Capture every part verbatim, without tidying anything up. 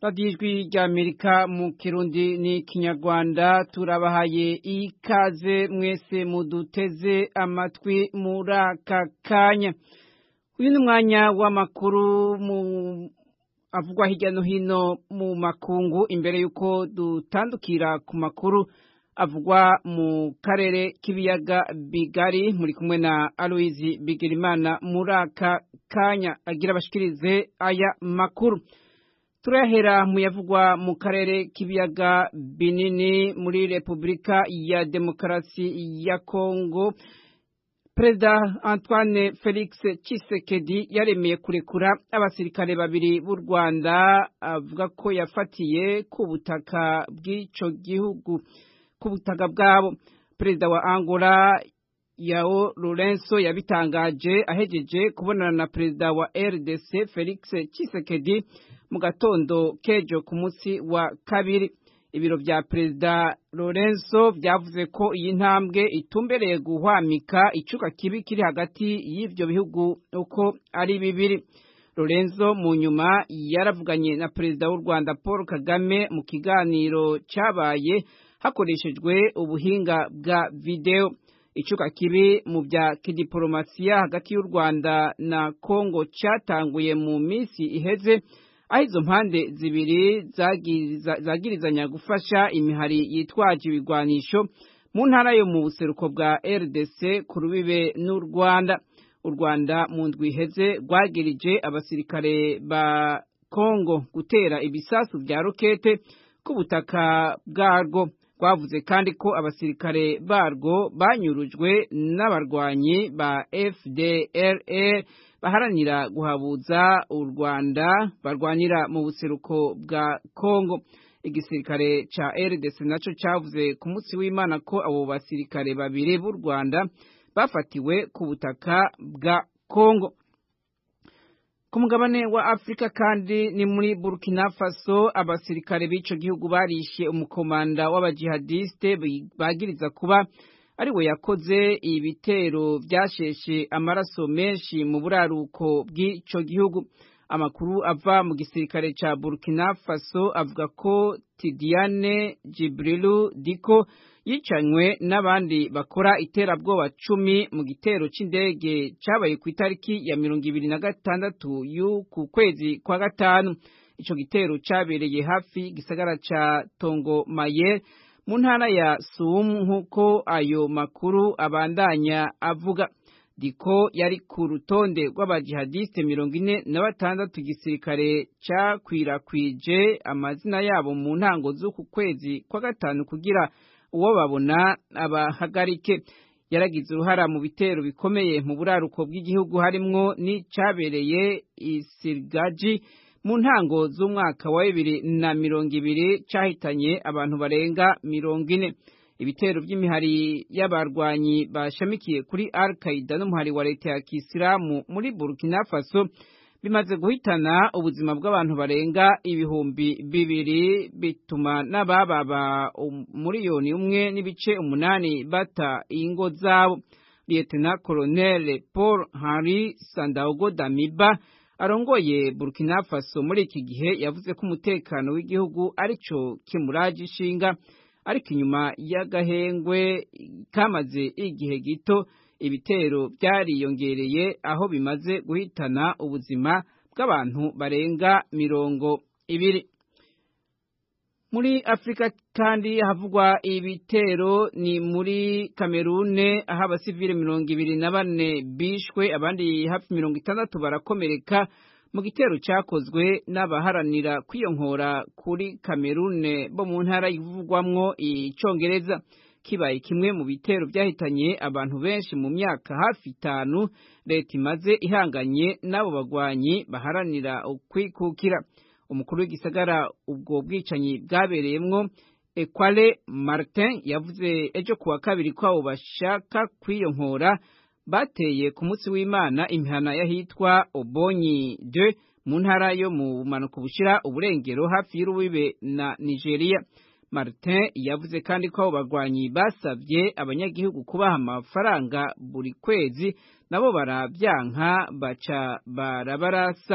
radiyo ijwi ry'Amerika mu Kirundi ni Kinyarwanda turabahaye ikaze mwese muduteze amatwi muri aka kanya. Uyu ni umwanya w'amakuru mu avugwa hirya no hino mu makungu imbere yuko dutandukira ku makuru avugwa mu karere k'ibiyaga bigari. Muri kumwe na Aloise Bigirimana muri aka kanya agira abashikirize aya makuru. Turahera mu yavugwa mu karere k'ibiyaga binini muri Repubulika ya Demokarasi ya Kongo. Perezida Antoine Felix Tshisekedi yaremeye kurekura abasirikare babiri b'u Rwanda avuga ko yafatiye ku butaka bw'ico gihugu ku butaka bwabo. Perezida wa Angola João Lourenço yabitangaje ahejeje kubonana na perezida wa R D C Felix Tshisekedi mu gatondo kejo ku munsi wa kabiri. Ibiro vya perezida Lourenço vyavuze ko iyi ntambwe itumbereye guhwamika icuka kibi kiri hagati y'ivyo bihugu uko ari bibiri. Lourenço mu nyuma yaravuganye na perezida w'u Rwanda Paul Kagame mu kiganiro cabaye hakoreshejwe ubuhinga bwa video. Icuka kibi mu bya kidiplomasiya hagati y'u Rwanda na Kongo catanguye mu misi iheze, aho izo mpande zibiri zagiriza, zagirizanya gufasha imihari yitwaje ibigwanisho mu ntara yo mu buseruko bwa R D C ku rubibe n'u Rwanda. U Rwanda mu ndwi iheze rwagirije abasirikare ba Kongo gutera ibisasu vya rokete ku butaka bwarwo. Rwavuze kandi ko abasirikare barwo banyurujwe n'abarwanyi ba F D L R baharanira guhabuza u Rwanda barwanira mu buseruko bwa Kongo. Igisirikare ca R D C naco cavuze ku munsi w'Imana ko abo basirikare babiri b'u Rwanda bafatiwe ku butaka bwa Kongo. Ku mugabane wa Afrika kandi ni muri Burkina Faso abasirikare b'ico gihugu barishe umukomanda w'abajihadiste bagiriza kuba ari we yakoze ibitero vyasheshe amaraso menshi mu buraruko bw'ico gihugu. Amakuru ava mu gisirikare ca Burkina Faso avuga ko Tidiane Djibril Diko yicanywe n'abandi bakora iterabwoba cumi mu gitero c'indege cabaye ku itariki ya mirongo ibiri na gatandatu y'uku kwezi kwa gatanu. Ico gitero cabereye hafi gisagara ca Tongo Maye mu ntara ya Sum nk'uko ayo makuru abandanya avuga. Diko yari ku rutonde rw'abajihadiste mirongo ine na batandatu igisirikare cakwirakwije amazina yabo mu ntango z'uku kwezi kwa gatanu kugira uwo babona abahagarike. Yaragize uruhara mu bitero bikomeye mu buraruko bw'igihugu harimwo n'icabereye Isirgaji mu ntango z'umwaka wa bibiri na mirongo ibiri cahitanye abantu barenga mirongo ine. Ibitero by'imihari y'abarwanyi bashamikiye kuri Al-Qaeda n'umuhari wa leta ya Kisilamu muri Burkina Faso bimaze guhitana ubuzima bw'abantu barenga ibihumbi bibiri, bituma n'abababa umuriyoni umwe n'ibice umunani bata ingo zabo. Lieutenant Colonel Paul Henri Sandaogo Damiba arongoye Burkina Faso muri iki gihe yavuze ko umutekano w'igihugu arico kimuraje ishinga, ariko inyuma y'agahengwe kamaze igihe gito ibitero byariyongereye aho bimaze guhitana ubuzima bw'abantu barenga mirongo ibiri. Muri Afrika kandi havugwa ibitero ni muri Kamerune aho abasivile mirongo ibiri na bane bishwe abandi hafi mirongo itandatu barakomereka mu gitero cyakozwe n'abaharanira kwiyonkora kuri Kamerune bo mu ntara ivugwamwo icongereza. Kibaye kimwe mu bitero byahitanye abantu benshi mu myaka hafi itanu leta imaze ihanganye n'abo bagwanyi baharanira ukwikukira. Umukuru w'igisagara ubwo bwicanyi bwabereyemwo Ekwale Martin yavuze ejo kuwa kabiri ko abo bashaka kwiyonkora bateye ku munsi w'Imana imihana yahitwa Obonyi de mu ntara yo mu bumanuko bushira uburengero hafi y'urubibe na Nigeria. Martin yavuze kandi ko abo bagwanyi basavye abanyagihugu kubaha amafaranga buri kwezi, nabo baravyanka baca barabarasa.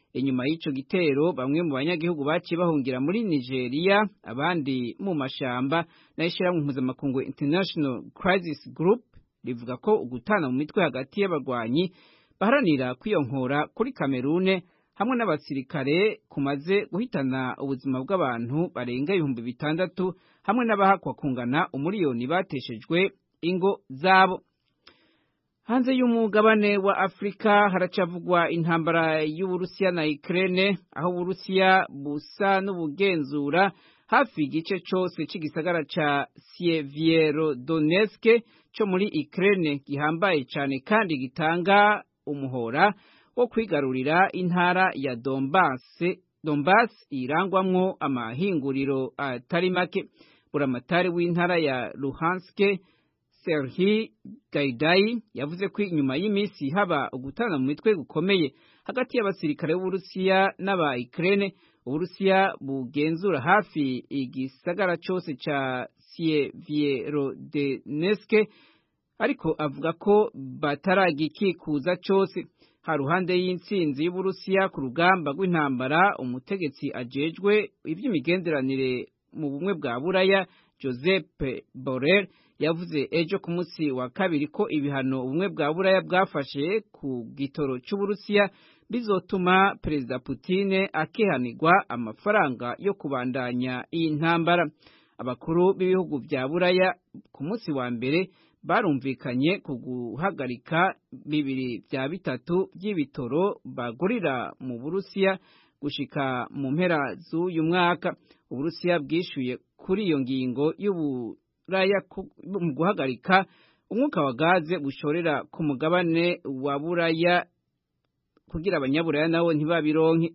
inyuma y'ico gitero bamwe mu banyagihugu baciye bahungira muri Nigeria abandi mu mashamba n'ishyirahamwe mpuzamakungu International Crisis Group rivuga ko ugutana mu mitwe hagati y'abagwanyi baharanira kwiyonkora kuri Kamerune hamwe n'abasirikare kumaze guhitana ubuzima bw'abantu barenga ibihumbi bitandatu hamwe n'abahakwa kungana umuriyoni bateshejwe ingo zabo. Hanze y'umugabane wa Afrika haracavugwa intambara y'Uburusiya na Ukraine aho Uburusiya busa n'ubugenzura hafi igice cose c'igisagara ca Sievierodonetsk cyo muri Ukraine gihambaye cyane kandi gitanga umuhora wo kwigarurira intara ya Donbass Donbass irangwamwo amahinguriro atari make. Buramatari w'intara ya Luhansk Serhiy Gaidai yavuze ko inyuma y'imisi haba ugutana mu mitwe gukomeye hagati y'abasirikare b'Uburusiya n'aba Ukraine, Uburusiya bugenzura hafi igisagara cyose ca Sievierodonetsk ariko avuga ko bataragikikuza cyose. Haruhande y'intsinzi y'Uburusiya ku rugamba rw'intambara, umutegetsi ajejwe ivy'imigenderanire mu bumwe bwa Buraya Joseph Borrell yavuze ejo ku munsi wa kabiri ko ibihano ubumwe bwa Buraya bwafashe ku gitoro cy'Uburusiya bizotuma Perezida Putin akehanirwa amafaranga yo kubandanya iyi ntambara. Abakuru b'ibihugu bya Buraya ku munsi wa mbere barumvikanye ku guhagarika bibiri bya bitatu by'ibitoro bagurira mu Burusiya gushika mu mpera z'uyu mwaka. Uburusiya bwishuye kuri iyo ngingo y'Uburaya mu guhagarika umwuka wa gaze bushorera ku mugabane wa Buraya kugira abanyaburaya nabo ntibabironke.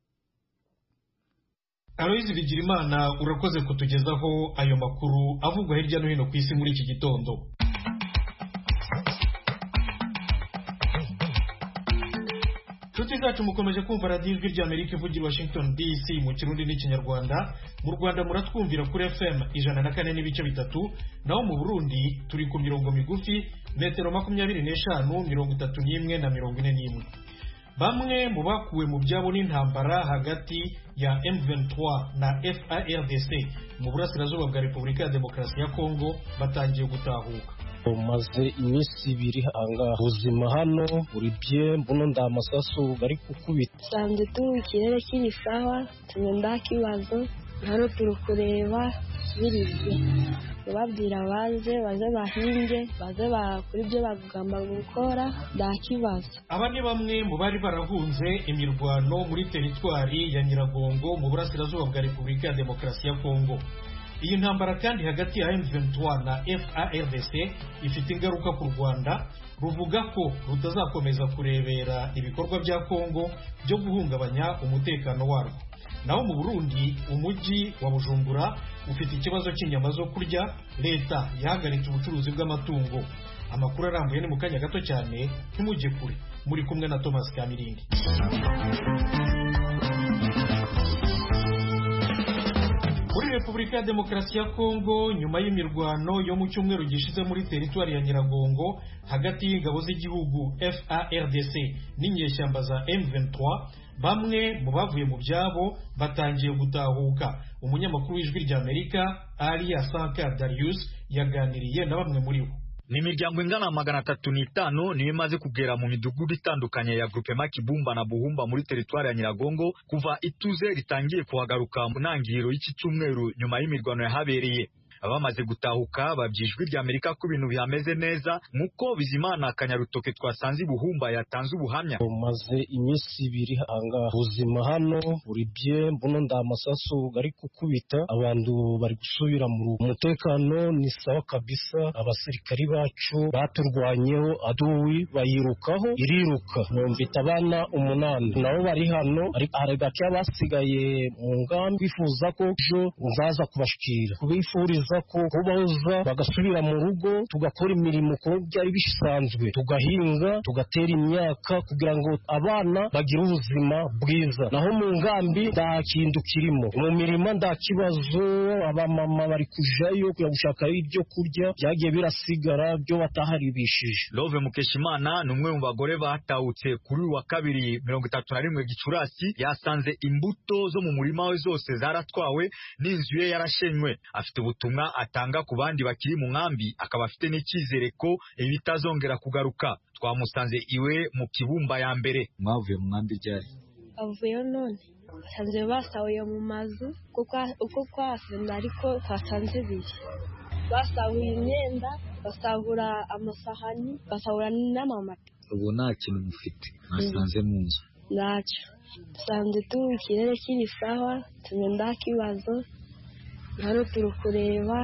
Aloyizi Bigirimana urakoze kutugezaho ayo makuru avugwa hirya no hino ku isi muri iki gitondo. Tuti zacu mukomeje kumva radio Ijwi ry'Amerika ivugira Washington D C mu Kirundi n'Ikinyarwanda. Mu Rwanda muratwumvira kuri F M ijana na kane n'ibice bitatu, naho mu Burundi turi ku mirongo migufi metero makumyabiri n'eshanu, mirongo itatu n'imwe na mirongo ine n'imwe. Bamwe mu bakuwe mu byabo n'intambara hagati ya M vingt-trois na F A R D C mu burasirazuba bwa Repubulika ya Demokarasi ya Kongo batangiye gutahuka. Umaze iminsi ibiri hanga ubuzima hano buri bye mbuno ndamasasu bari kukubita sanze tu ikirere kiri sawa tumenda kibazo hano turi kureba birizwe babwira baze baze bahinge baze bakuri byo bagamba gukora nda kibazo. Aba ni bamwe mu bari barahunze imirwano muri teritwari ya Nyiragongo mu burasirazuba bwa Repubulika ya Demokarasi ya Kongo. Iyi ntambara kandi hagati ya M vingt-trois na F A R D C ifite ingaruka ku Rwanda, ruvuga ko rutazakomeza kurebera ibikorwa bya Kongo byo guhungabanya umutekano warwo. Naho mu Burundi umujyi wa Bujumbura ufite ikibazo cy'inyama zo kurya, leta yahagaritse ubucuruzi bw'amatungo. Amakuru arambuye ni mu kanya gato cyane, ntimujye kure. Muri kumwe na Thomas Kamiringi. Muri Repubulika ya Demokarasi ya Kongo, nyuma y'imirwano yo mu cyumweru gishize muri teritwari ya Nyiragongo hagati y'ingabo z'igihugu F A R D C n'inyeshyamba za M vingt-trois, bamwe mu bavuye mu byabo batangiye gutahuka. Umunyamakuru w'Ijwi ry'Amerika Alia Sanka Darius yaganiriye na bamwe muri bo. Ni imiryango ingana magana atatu n'itanu niyo imaze kugera mu midugudu itandukanye ya Groupement Kibumba na Buhumba muri teritwari ya Nyiragongo kuva ituze ritangiye kuhagaruka mu ntangiriro y'iki cyumweru nyuma y'imirwano yahabereye. Abamaze gutahuka babyijwi ry'Amerika ko ibintu bihameze neza nkuko Bizimana Kanyarutoke twasanze Buhumba yatanze ubuhamya. Umaze iminsi ibiri hanga ubuzima hano buri bye mbuno ndamasasu bari kukubita abantu bari gusubira mu umutekano ni sawa kabisa. Abasirikari bacu baturwanyeho aduwi bayirukaho iriruka numvita abana umunani nabo bari hano ari gake abasigaye mu ngambi bifuza ko jo nzaza kubashikira kubifuriza turifuza ko kubahoza bagasubira mu rugo tugakora imirimo ko byari bisanzwe, tugahinga tugatera imyaka kugira ngo abana bagire ubuzima bwiza. Naho mu ngambi nta kintu kirimo, mu mirima nta kibazo, abamama bari kujayo kuya gushaka ibyo kurya byagiye birasigara byo bataharibishije. Love Mukeshimana ni umwe mu bagore batawutse kuri wa kabiri mirongo itatu na rimwe Gicurasi, yasanze imbuto zo mu murima we zose zaratwawe n'inzu ye yarashenywe. Afite ubutumwa atanga ku bandi bakiri mu nkambi, akaba afite n'icyizere ko ibi bitazongera kugaruka. Twamusanze iwe mu Kibumba ya mbere. Mwavuye mu nkambi ryari? Avuye none sanze basahuye mu mazu kuko uko kwasenze ariko twasanze biri, basahuye imyenda, basahura amasahani, basahura n'amamata. Ubu nta kintu mufite mwasanze mu nzu? Ntacyo, dusanze tuba ikirere kiri sawa, tumwe nta kibazo, hano turi kureba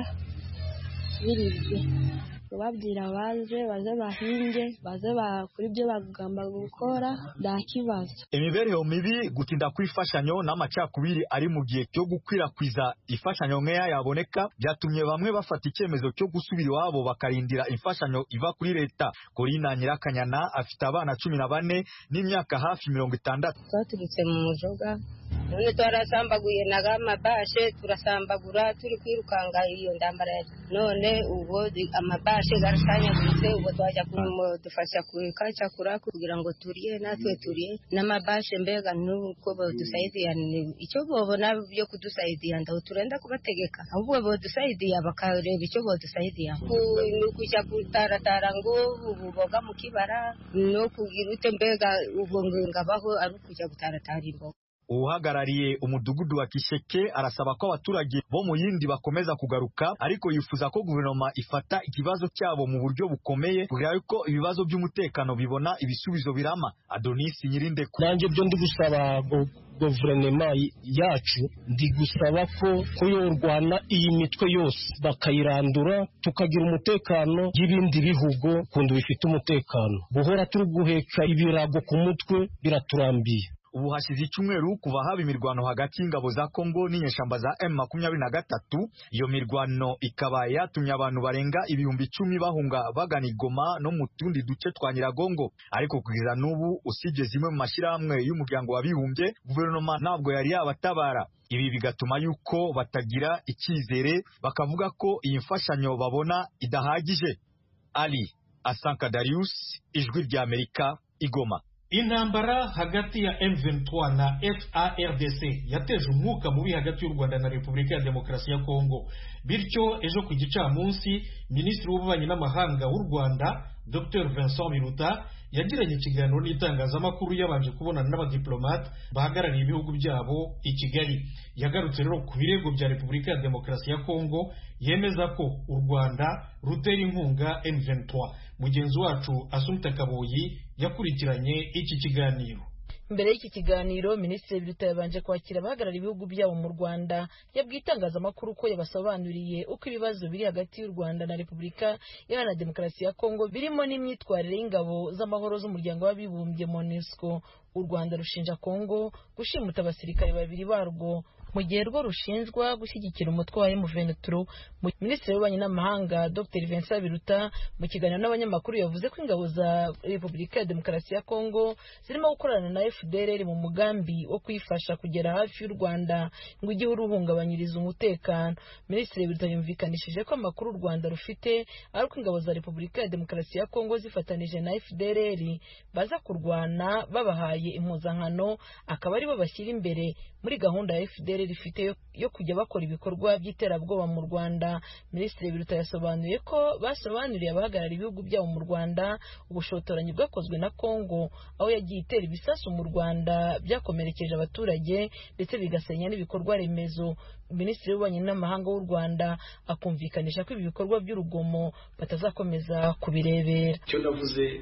biribye. Babwira baze baze bahinge, baze bakora ibyo bagomba gukora, nta kibazo. Imibereho mibi, gutinda kwifashanyo n'amacakubiri ari mu gihe cyo gukwirakwiza ifashanyo nkeya yaboneka byatumye bamwe bafata icyemezo cyo gusubira iwabo bakarindira imfashanyo iva kuri leta. Corina Nyirakanyana afite abana cumi na bane n'imyaka hafi mirongo itandatu. Twaturutse mu mujoga, none twarasambaguye n'amabashe, turasambagura turi kwirukanga iyo ndambara, none ubwo amabashe garashanyaguritse, ubwo twajya kumudufasha kukaca kurako kugira ngo turiye natwe turiye n'amabashe. Mbega nuko bodusaidiya, icyo bobona byo kudusaidiya ndaho turenda kubategeka, ahubwo bodusaidiya bakareba icyo bodusaidiya kujya kutaratara ngo ububoga mu kibara no kugira ute, mbega ubwo ngabaho ari kujya gutaratara imboga. Uhagarariye umudugudu wa Kisheke arasaba ko abaturage bo mu yindi bakomeza kugaruka, ariko yifuza ko guverinoma ifata ikibazo cyabo mu buryo bukomeye kugira ko ibibazo by'umutekano bibona ibisubizo birama. Adonis Nyirinde: nanjye byo ndi gusaba guverinoma yacu, ndi gusaba ko ko yorwana iyi mitwe yose bakayirandura, tukagira umutekano y'ibindi bihugu kundi bifite umutekano. Guhora turi guheka ibirago ku mutwe biraturambiye. Ubu hashize icyumweru kuva haba imirwano hagati y'ingabo za Kongo n'inyeshamba za M makumyabiri na gatatu. Iyo mirwano ikaba yatumye abantu barenga ibihumbi icumi bahunga bagana Goma no mu tundi duce twa Nyiragongo. Ariko kugeza n'ubu usibye zimwe mu mashyirahamwe y'umuryango w'abibumbye, guverinoma ntabwo yari yabatabara. Ibi bigatuma yuko batagira icyizere, bakavuga ko iyi mfashanyo babona idahagije. Ali Asanka Darius, Ijwi rya Amerika, Igoma. Intambara hagati ya M vingt-trois na F A R D C yateje umwuka mubi hagati y'u Rwanda na Repubulika ya Demokarasi ya Kongo. Bityo ejo ku gicamunsi Minisitiri w'Ububanyi n'Amahanga w'u Rwanda Docteur Vincent Biruta yagiranye ikiganiro n'itangazamakuru yabanje kubonana n'abadiplomate bahagarariye ibihugu byabo i Kigali. Yagarutse rero ku birego bya Repubulika ya Demokarasi ya Kongo, yemeza ko u Rwanda rutera inkunga M vingt-trois. Mugenzi wacu Asumta Kaboyi yakurikiranye iki kiganiro. Mbere y'iki kiganiro Minisitiri Biruta yabanje kwakira abahagarariye ibihugu byabo mu Rwanda, yabwiye itangazamakuru ko yabasobanuriye uko ibibazo biri hagati y'u Rwanda na Repubulika Iharanira Demokarasi ya Kongo birimo n'imyitwarire y'ingabo z'amahoro z'umuryango w'abibumbye MONUSCO. U Rwanda rushinja Kongo gushimuta abasirikare babiri barwo mu gihe rwo rushinjwa gushyigikira umutwe wa M vingt-trois. Minisitiri w'Ububanyi n'Amahanga Dr Vincent Biruta mu kiganiro n'abanyamakuru yavuze ko ingabo za Repubulika ya Demokarasi ya Kongo zirimo gukorana na F D L R mu mugambi wo kwifasha kugera hafi y'u Rwanda ngo igihe uruhungabanyiriza umutekano. Minisitiri Biruta yumvikanishije ko amakuru u Rwanda rufite ari ko ingabo za Repubulika ya Demokarasi ya Kongo zifatanije na F D L R baza kurwana babahaye impuzankano, akaba ari bo bashyira imbere muri gahunda ya F D L R rifite yo kujya bakora ibikorwa by'iterabwoba mu Rwanda. Minisitiri Biruta yasobanuye ko basobanuriye abahagarariye ibihugu byabo mu Rwanda ubushotoranyi bwakozwe na Kongo, aho yagiye itera ibisasu mu Rwanda byakomerekeje abaturage ndetse bigasenya n'ibikorwa remezo. Minisitiri w'Ububanyi n'Amahanga w'u Rwanda akumvikanisha ko ibi bikorwa by'urugomo batazakomeza kubirebera. Icyo navuze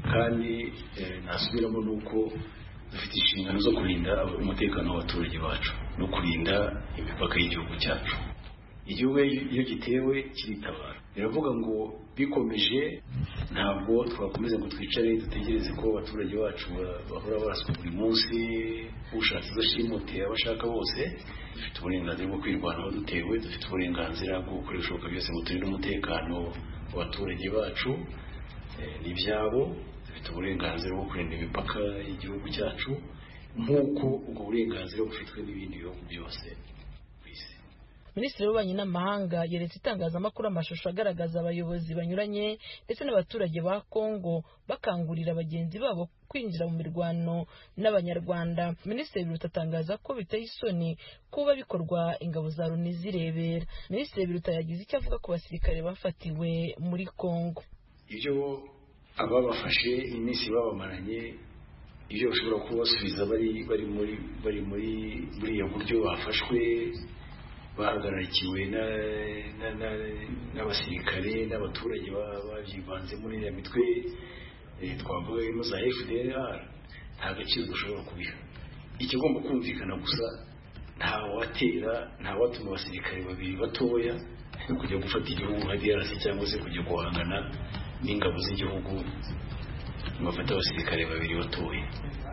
kandi nasubiramo nuko dufite inshingano zo kurinda umutekano w'abaturage bacu no kurinda imipaka y'igihugu cyacu. Igihugu iyo gitewe kiritabara. biravuga ngo bikomeje ntabwo twakomeza ngo twicare dutegereze ko abaturage bacu bahora baraswa buri munsi ushatse udashimute abashaka bose. Dufite uburenganzira bwo kwirwanaho dutewe, dufite uburenganzira bwo gukora ibishoboka byose ngo turinde umutekano w'abaturage bacu n'ibyabo, dufite uburenganzira bwo kurinda imipaka y'igihugu cyacu nk'uko ubwo burenganzira bufitwe n'ibindi bihugu byose ku isi. Minisitiri w'Ububanyi n'Amahanga yeretse itangazamakuru amashusho agaragaza abayobozi banyuranye ndetse n'abaturage ba Kongo bakangurira bagenzi babo kwinjira mu mirwano n'abanyarwanda. Minisitiri Biruta atangaza ko biteye isoni kuba bikorwa ingabo za Loni zirebera. Minisitiri Biruta yagize icyo avuga ku basirikare bafatiwe muri Kongo. Ibyo ababafashe iminsi babamaranye ibyo bashobora kubasubiza bari bari muri bari muri buriya buryo bafashwe bahagararikiwe n'abasirikare n'abaturage babyivanze muri iriya mitwe twavuga irimo za F D L R, nta gaciro dushobora kubiha. Ikigomba kumvikana gusa nta watera nta watuma abasirikare babiri batoya kujya gufata igihugu nka D R C cyangwa se kujya guhangana n'ingabo z'igihugu bafata abasirikare babiri batoya.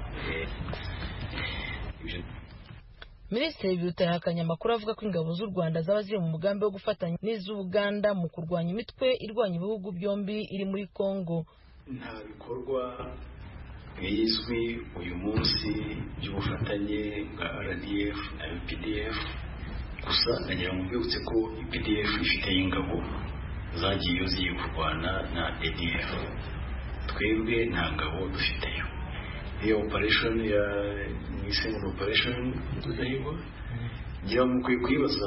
Minisitiri Biruta yahakanye amakuru avuga ko ingabo z'u Rwanda zaba ziri mu mugambi wo gufatanya n'iz'Uganda mu kurwanya imitwe irwanya ibihugu byombi iri muri Kongo. Nta bikorwa bizwi uyu munsi by'ubufatanye bwa R D F na U P D F, gusa nagira ngo mbibutse ko U P D F ifite ingabo zagiye zigiye kurwana na A D F. Twebwe nta ngabo dufiteyo. Iyo operation ya Nisenga operation tuzayigo ngira ngo kwiye kwibaza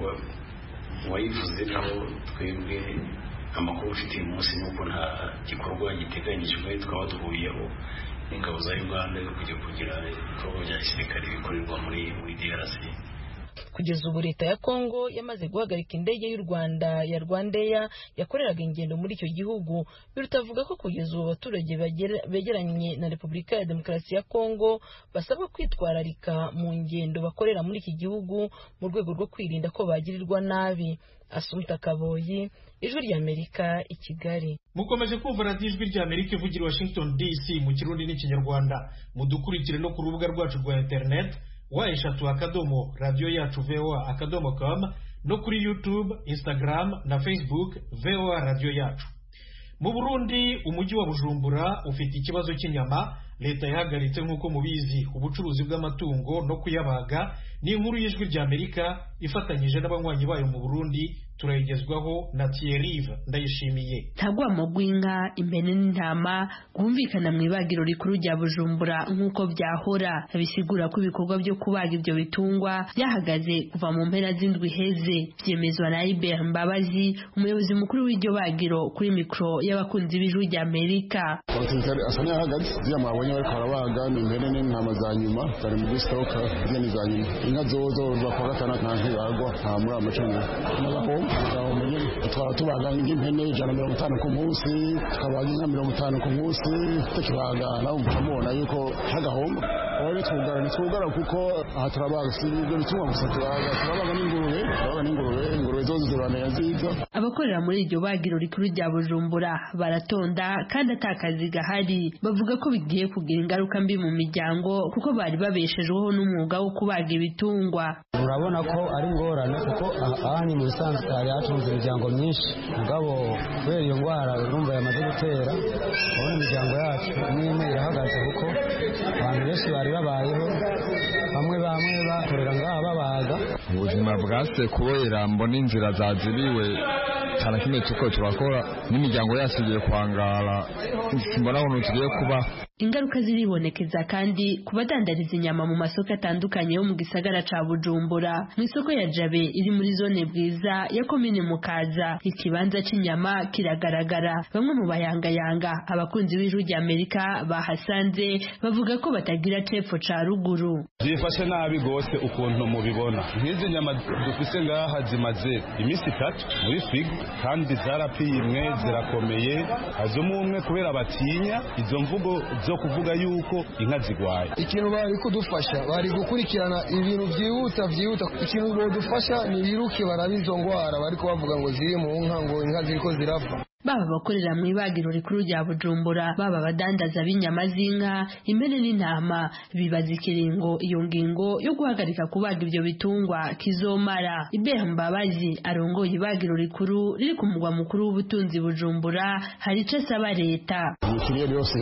wayivuze naho twebwe amakuru ufite uyu munsi nuko nta gikorwa giteganyijwe twaba duhuyeho ingabo za Uganda yo kujya kugira ibikorwa bya gisirikare bikorerwa muri muri D R C. Kugeza ubu leta ya Kongo yamaze guhagarika indege y'u Rwanda ya Rwandair yakoreraga ingendo muri icyo gihugu. Biruta avuga ko kugeza ubu abaturage begeranye na Repubulika ya Demokarasi ya Kongo basabwa kwitwararika mu ngendo bakorera muri iki gihugu mu rwego rwo kwirinda ko bagirirwa nabi. Asumta Kaboyi, Ijwi ry'Amerika, i Kigali. Mukomeje kumva radiyo Ijwi ry'Amerika ivugira Washington D C mu Kirundi n'Ikinyarwanda. Mudukurikire no ku rubuga rwacu rwa internet wa eshatu akadomo radio yacu V O A akadomo com no kuri YouTube, Instagram na Facebook V O A radio yacu. Mu Burundi umujyi wa Bujumbura ufite ikibazo cy'inyama. Leta yahagaritse nk'uko mubizi ubucuruzi bw'amatungo no kuyabaga. Ni inkuru y'Ijwi ry'Amerika ifatanyije n'abanywanyi bayo mu Burundi, turayigezwaho na Thierry Ndayishimiye. Ntagwamo gw'inka, impene n'intama kumvikana mu ibagiro rikuru rya Bujumbura nk'uko byahora. Bisigura ko ibikorwa byo kubaga ibyo bitungwa byahagaze kuva mu mpera z'indwi heze. Byemezwa na Ibert Mbabazi, umuyobozi mukuru w'iryo bagiro, kuri mikro y'abakunzi b'Ijwi ry'Amerika. Asanya hagaze byamabonye bari karabaga impene n'intama za nyuma bari mu stoka byene za nyuma. Inka zozo bakora gatana nta ntibagwa nta muri amacumi n'aho twaba tubaga impene ijana na mirongo itanu ku munsi, tukabaga inka mirongo itanu ku munsi, tukibaga nawe mubona yuko hagahomba. Aho twugara twugara kuko aha turabaga si ibyo bituma gusa turabaga turabaga n'ingurube turabaga n'ingurube ingurube zozo zibaneye nziza. Abakorera muri iryo bagiro rikuru rya Bujumbura baratonda kandi atakazi gahari. Bavuga ko bigiye kugira ingaruka mbi mu miryango kuko bari babeshejweho n'umwuga wo kubaga ibitungwa. Urabona ko ari ngorane kuko aha ni mu bisanzwe hari hatunze imiryango myinshi, mugabo kubera iyo ndwara urumva yamaze gutera ubona imiryango yacu n'imwe irahagaze kuko abantu benshi bari babayeho bamwe bamwe bakorera ngaha babaga. Ubuzima bwase kubera mbona inzira zaziriwe cyane kimwe tuko turakora n'imiryango yasugiye kwangara mbona aho tugiye kuba. Ingaruka ziribonekeza kandi kubadandariza inyama mu masoko atandukanye yo mu gisagara ca Bujumbura. Mu isoko ya Jabe iri muri zone Bwiza ya komine Mukaza, ikibanza c'inyama kiragaragara. Bamwe mu bayangayanga abakunzi b'Ijwi ry'Amerika bahasanze bavuga ko batagira cepfo ca ruguru. Zifashe nabi gose ukuntu mubibona. Nk'izi nyama dufise ngaha zimaze imisi itatu muri frigo kandi zarapimwe zirakomeye. Azumwe kubera batinya izo mvugo zo kuvuga yuko inka zigwaye. Ikintu bari kudufasha bari gukurikirana ibintu byihuta byihuta, ikintu bodufasha ni biruke barabizo ngwara bariko bavuga ngo ziri mu nka ngo inka ziriko zirapfa. Baba bakorera mu ibagiro rikuru rya Bujumbura, baba badandaza b'inyama z'inka, impene n'intama, bibaza ikiringo iyo ngingo yo guhagarika kubaga ibyo bitungwa kizomara. Ibeha Mbabazi arongoye ibagiro rikuru riri ku mugwa mukuru w'ubutunzi Bujumbura, hari ico asaba leta. Ikiriye yose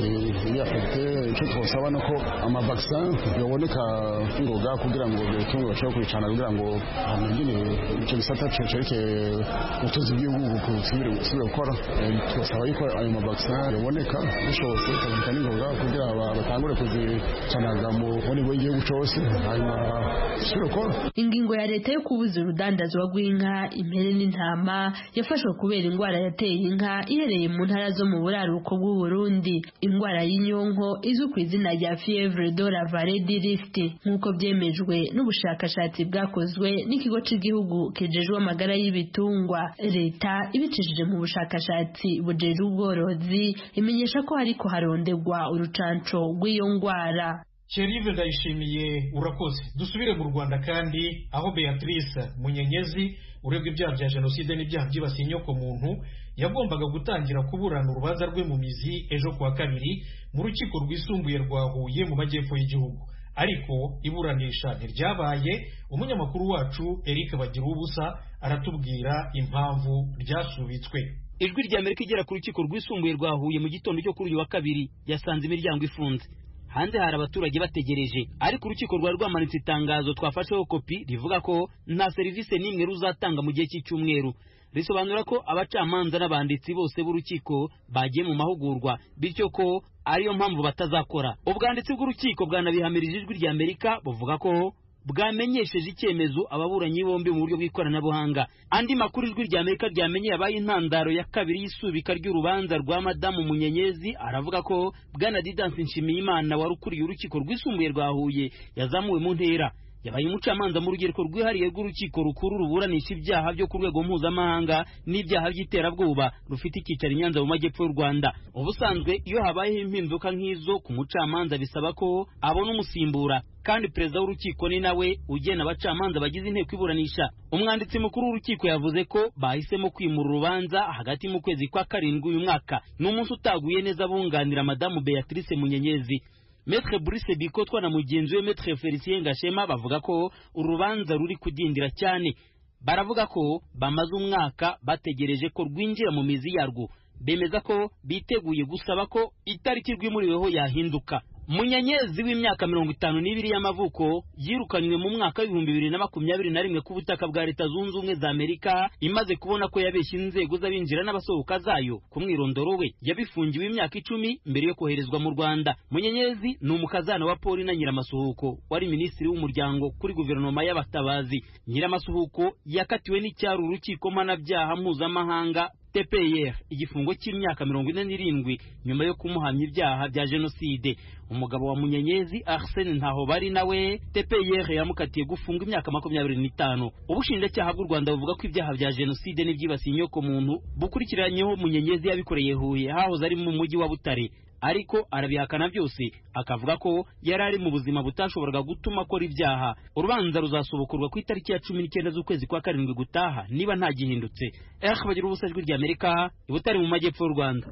yafite icyo twosaba nuko ama vaccin yoboneka ngoga kugira ngo bitungwa bashobore kwicana kugira ngo amengine icyo gisata cece ubutunzi bw'igihugu kusubira gukora. Twasaba yuko ayo mavaksin yaboneka bishobotse tukabika n'ingoga kugira batangure kuzicanaga mu boni bw'igihugu cyose hanyuma shirokora. Ingingo ya leta yo kubuza urudandazwa rw'inka, impene n'intama yafashwe kubera indwara yateye inka ihereye mu ntara zo mu buraruko bw'u Burundi. Indwara y'inyonko izwi ku izina rya fièvre de la vallée du Rift, nk'uko byemejwe n'ubushakashatsi bwakozwe n'ikigo cy'igihugu kijejwe amagara y'ibitungwa. Leta ibicishije mu bushakashatsi bujejwe ubworozi imenyesha ko hariko harondegwa urucanco rw'iyo ngwara. Cherive Ndayishimiye urakoze. Dusubire mu Rwanda kandi aho Beatrice Munyenyezi urebwa ibyaha bya jenoside n'ibyaha byibasiye inyoko muntu yagombaga gutangira kuburana urubanza rwe mu mizi ejo kuwa kabiri mu rukiko rwisumbuye rwa Huye mu majyepfo y'igihugu, ariko iburanisha ntiryabaye. Umunyamakuru wacu Eric Bagirubusa aratubwira impamvu ryasubitswe. Ijwi rya Amerika igera ku rukiko rwisumbuye rwa Huye mu gitondo cyo kuri uyu wa kabiri yasanze imiryango ifunze. Hanze hari abaturage bategereje, ariko urukiko rwari rwamanitse itangazo twafasheho kopi rivuga ko nta serivisi n'imwe ruzatanga mu gihe cy'icyumweru. Risobanura ko abacamanza n'abanditsi bose b'urukiko bagiye mu mahugurwa, bityo ko ariyo mpamvu batazakora. Ubwanditsi bw'urukiko bwanabihamirije Ijwi rya Amerika buvuga ko bwamenyesheje icyemezo ababuranyi bombi mu buryo bw'ikoranabuhanga. Andi makuru Ijwi rya Amerika ryamenye yabaye intandaro ya kabiri y'isubika ry'urubanza rwa Madamu Munyenyezi aravuga ko Bwana Didance Nshimiyimana wari ukuriye urukiko rwisumbuye rwa Huye yazamuwe mu ntera. Yabaye umucamanza mu rugereko rwihariye rw'urukiko rukuru ruburanisha ibyaha byo ku rwego mpuzamahanga n'ibyaha by'iterabwoba rufite icyicaro i Nyanza mu majyepfo y'u Rwanda. Ubusanzwe iyo habayeho impinduka nk'izo ku mucamanza bisaba ko abona umusimbura, kandi perezida w'urukiko ni nawe ugena abacamanza bagize inteko iburanisha. Umwanditsi mukuru w'urukiko yavuze ko bahisemo kwimura urubanza hagati mu kwezi kwa karindwi uyu mwaka. Ni umunsi utaguye neza bunganira Madamu Beatrice Munyenyezi. Maître Brice Bikotwa na mugenzi we Maître Felicien Gashema bavuga ko urubanza ruri kudindira cyane. Baravuga ko bamaze umwaka bategereje ko rwinjira mu mizi yarwo. Bemeza ko biteguye gusaba ko itariki rwimuriweho yahinduka. Munyenyezi w'imyaka mirongo itanu n'ibiri y'amavuko yirukanywe mu mwaka w'ibihumbi bibiri na makumyabiri na rimwe ku butaka bwa Leta Zunze Ubumwe za Amerika imaze kubona ko yabeshye inzego z'abinjira n'abasohoka zayo ku mwirondoro we. Yabifungiwe imyaka icumi mbere yo koherezwa mu Rwanda. Munyenyezi ni umukazana wa Paul na Nyiramasuhuko wari minisitiri w'umuryango kuri guverinoma y'abatabazi. Nyiramasuhuko yakatiwe n'icyaro urukiko mpanabyaha mpuzamahanga T P R igifungo cy'imyaka mirongo ine n'irindwi nyuma yo kumuhamya ibyaha bya jenoside. Umugabo wa Munyenyezi Arsene Ntahobari nawe T P R yamukatiye gufunga imyaka makumyabiri n'itanu. Ubushinjacyaha bw'u Rwanda buvuga ko ibyaha bya jenoside n'ibyibasiye inyoko muntu bukurikiranyeho Munyenyezi yabikoreye Huye hahoze ari mu mujyi wa Butare, ariko arabihakana byose akavuga ko yari ari mu buzima butashoboraga gutuma akora ibyaha. Urubanza ruzasobokorwa ku itariki ya cumi n'icyenda z'ukwezi kwa karindwi gutaha niba nta gihindutse. Eric Bagirubusa Ijwi rya Amerika i Butare mu majyepfo y'u Rwanda.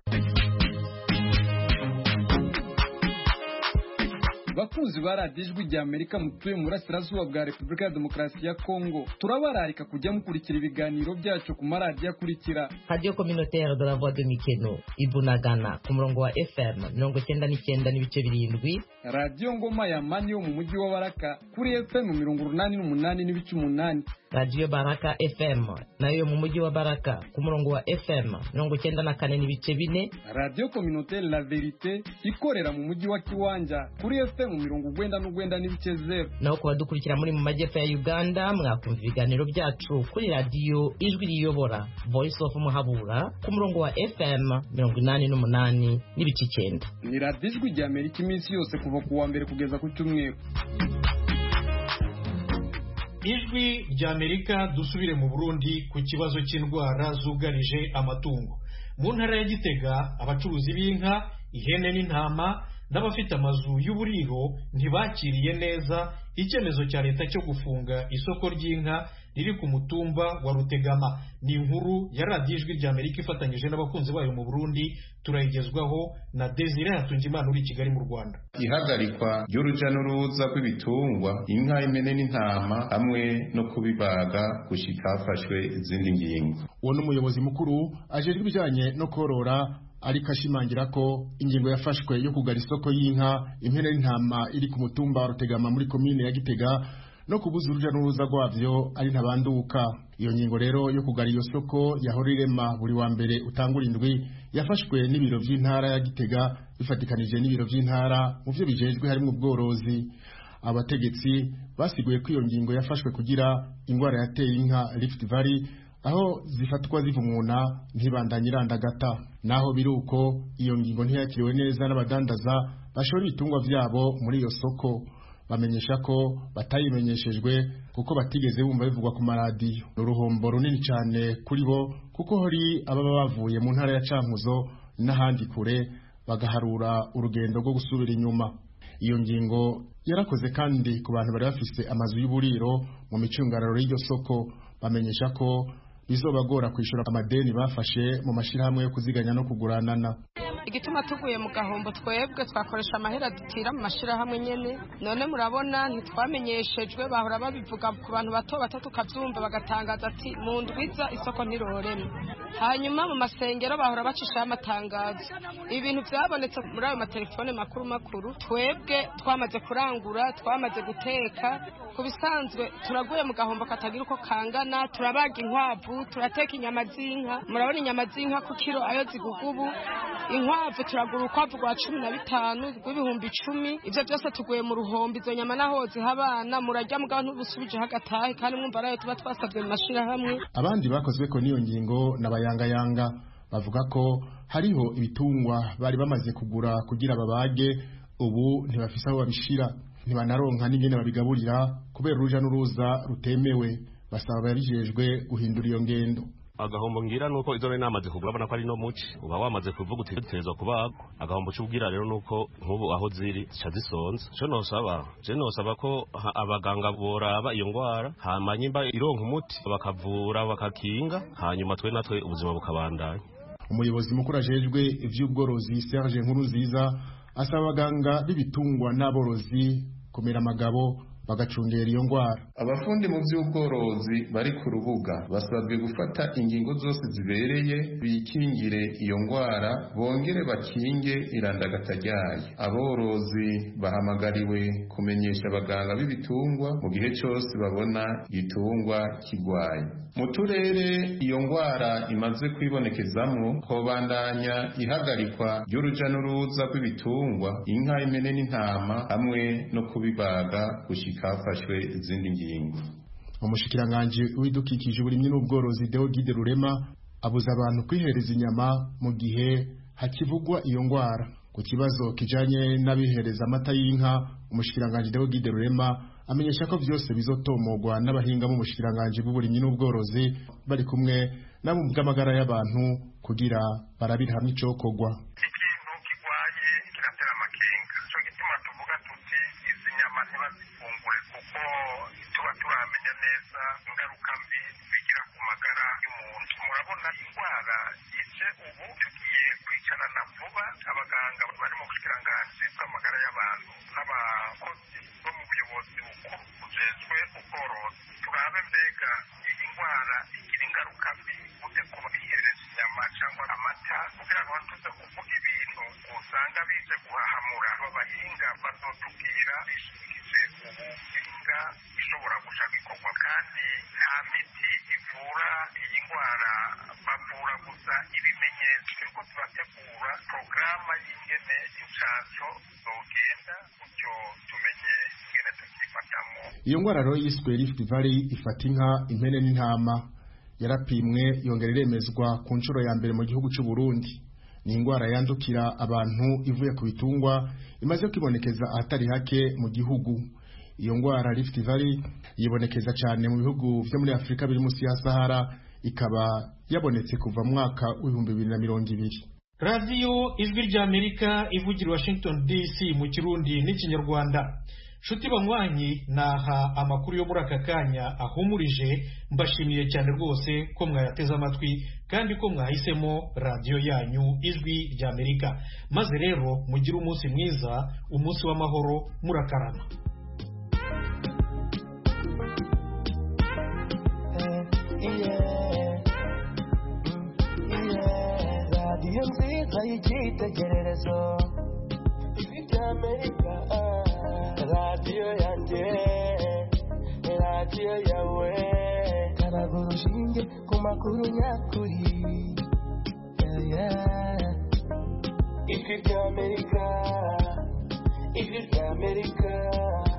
Bakunzi ba radiyo Ijwi rya Amerika mutuye mu burasirazuba bwa Repubulika ya Demokarasi ya Kongo, turabararika kujya mukurikira ibiganiro byacu ku maradiyo akurikira: Radio Communautaire de la Voix de Mikeno Ibunagana ku murongo wa F M mirongo icyenda n'icyenda n'ibice birindwi, Radio Ngoma ya Mani yo mu mujyi wa Baraka kuri F M mirongo urunani n'umunani n'ibice umunani, Radio Baraka F M nayo mu mujyi wa Baraka ku murongo wa F M mirongo icyenda na kane n'ibice bine, Radio Communautaire La Verite ikorera mu mujyi wa Kiwanja kuri F M mirongo urwenda n'urwenda n'ibice zero. Naho kuba dukurikira muri mu majyepfo ya Uganda mwakumva ibiganiro byacu kuri Radio Ijwi Riyobora Voice of Muhabura ku murongo wa F M mirongo inani n'umunani n'ibice icyenda. Ni Radio Ijwi rya Amerika iminsi yose kuva ku wa mbere kugeza ku cyumweru. Ijwi rya Amerika dusubire mu Burundi ku kibazo cy'indwara zugarije amatungo. Mu ntara ya Gitega abacuruzi b'inka, ihene n'intama n'abafite amazu y'uburiro ntibakiriye neza icyemezo cya leta cyo gufunga isoko ry'inka riri ku mutumba wa Rutegama. Ni inkuru ya radiyo ijwi rya Amerika ifatanyije n'abakunzi bayo mu Burundi, turayigezwaho na Desire Hatungimana uri Kigali mu Rwanda. Ihagarikwa ry'uruja n'uruza rw'ibitungwa, inka, impene n'intama hamwe no kubibaga gushika hafashwe izindi ngingo. Uwo n'umuyobozi mukuru ajejwe ibijanye no korora ariko ashimangira ko ingingo yafashwe yo kugara isoko y'inka, impene n'intama iri ku mutumba wa Rutegama muri komine ya Gitega no kubuza uruja n'uruza rwavyo ari ntabanduka. Iyo ngingo rero yo kugara iyo soko yahora irema buri wa mbere utangura indwi yafashwe n'ibiro vy'intara ya Gitega bifatikanije n'ibiro vy'intara mu vyo bijejwe harimo ubworozi. Abategetsi basiguye ko iyo ngingo yafashwe kugira ingwara yateye inka Rift Valley aho zifatwa zivumuna ntibandanyirandagata. Naho biruko iyo ngingo ntiyakiriwe neza n'abadandaza bashora ibitungwa vyabo muri iyo soko. Bamenyesha ko batayimenyeshejwe kuko batigeze bumva bivugwa ku maradiyo. Uruhombo runini cyane kuri bo kuko hari ababa bavuye mu ntara ya Cankuzo n'ahandi kure bagaharura urugendo rwo gusubira inyuma. Iyo ngingo yarakoze kandi ku bantu bari bafise amazu y'uburiro mu micungararo y'iryo soko. Bamenyesha ko bizobagora kwishura amadeni bafashe mu mashirahamwe yo kuziganya no kuguranana. Igituma tuguye mu gahombo twebwe twakoresha amahera dutira mu mashirahamwe nyene, none murabona ntitwamenyeshejwe, bahora babivuga ku bantu bato bato tukavyumva bagatangaza ati mu ndwiza isoko ntiroreme. Hanyuma mu masengero bahora bacisha amatangazo. Ibintu byabonetse muri ayo matelefone makuru makuru twebwe twamaze kurangura, twamaze guteka. Kubisanzwe turaguye mu gahombo katagira uko kangana, turabaga inkwavu, turateka inyama z'inka. Murabona inyama z'inka ku kilo ayo zigugubu. Inkwavu turagura ukwavu rwa cumi na bitanu rw'ibihumbi icumi. Ivyo byose tuguye mu ruhombo. Izo nyama naho zihabana murajya mugabo ntubusubije hagatahe kandi mwumva arayo tuba twasabye mu mashirahamwe. Abandi bakozwe ko niyo ngingo n'abayangayanga bavuga ko hariho ibitungwa bari bamaze kugura kugira babage, ubu ntibafise aho babishira, ntibanaronka n'ingene babigaburira kubera uruja n'uruza rutemewe. Basaba babijejwe guhindura iyo ngendo. Agahombo ngira nuko izo namaze kugura bana ko ari no muci uba wamaze kuvuga uti tezo kubago. Agahombo cy'ubwira rero nuko nkubu aho ziri zica zisonze. Cyo nosaba je nosaba ko abaganga boraba iyo ngwara hama nyimba ironka umuti bakavura bakakinga hanyuma twe natwe ubuzima bukabandanya. Umuyobozi mukuru ajejwe ivy'ubworozi Serge Nkuruziza asaba abaganga b'ibitungwa n'aborozi kumera amagabo bagacungera iyo ngwara. Abafundi mu by'ubworozi bari ku rubuga basabwe gufata ingingo zose zibereye bikingire iyo ngwara bongere bakinge irandagata ryayo. Aborozi bahamagariwe kumenyesha abaganga b'ibitungwa mu gihe cyose babona igitungwa kigwaye. Mu turere iyo ngwara imaze kwibonekezamwo hobandanya ihagarikwa ry'uruja n'uruza rw'ibitungwa, inka, impene n'intama hamwe no kubibaga gushika hafashwe izindi ngingo. Umushikiranganje w'idukikije uburimyi n'ubworozi Deogide Rurema abuza abantu kwihereza inyama mu gihe hakivugwa iyo ngwara. Ku kibazo kijanye n'abihereza amata y'inka, umushikiranganje Deogide Rurema amenyesha ko vyose bizotomogwa n'abahinga mu mushikiranganje bw'uburimyi n'ubworozi bari kumwe nabo mu bw'amagara y'abantu kugira barabira hamwe icokogwa. Iyo ngwara rero yiswe Rift Valley ifata inka, impene n'intama yarapimwe yongera iremezwa ku nshuro ya mbere mu gihugu cy'u Burundi. Ni ingwara yandukira abantu ivuye ku bitungwa imaze kwibonekeza ahatari hake mu gihugu. Iyo ngwara Rift Valley yibonekeza cyane mu bihugu byo muri Afrika biri munsi ya Sahara, ikaba yabonetse kuva mu mwaka w'ibihumbi bibiri na mirongo ibiri. radiyo ijwi ry'Amerika ivugira Washington D C mu kirundi n'ikinyarwanda. Shuti banywanyi, naha amakuru yo muri aka kanya ahumurije. Mbashimiye cyane rwose ko mwayateze amatwi kandi ko mwahisemo radiyo yanyu ijwi ry'Amerika. Maze rero mugire umunsi mwiza, umunsi w'amahoro, murakarama. radiyo nziza y'igitegererezo ry'Amerika, radiyo yanjye, radiyo yawe, karaga urushinge ku makuru nyakuri, ijwi ry'Amerika, ijwi ry'Amerika.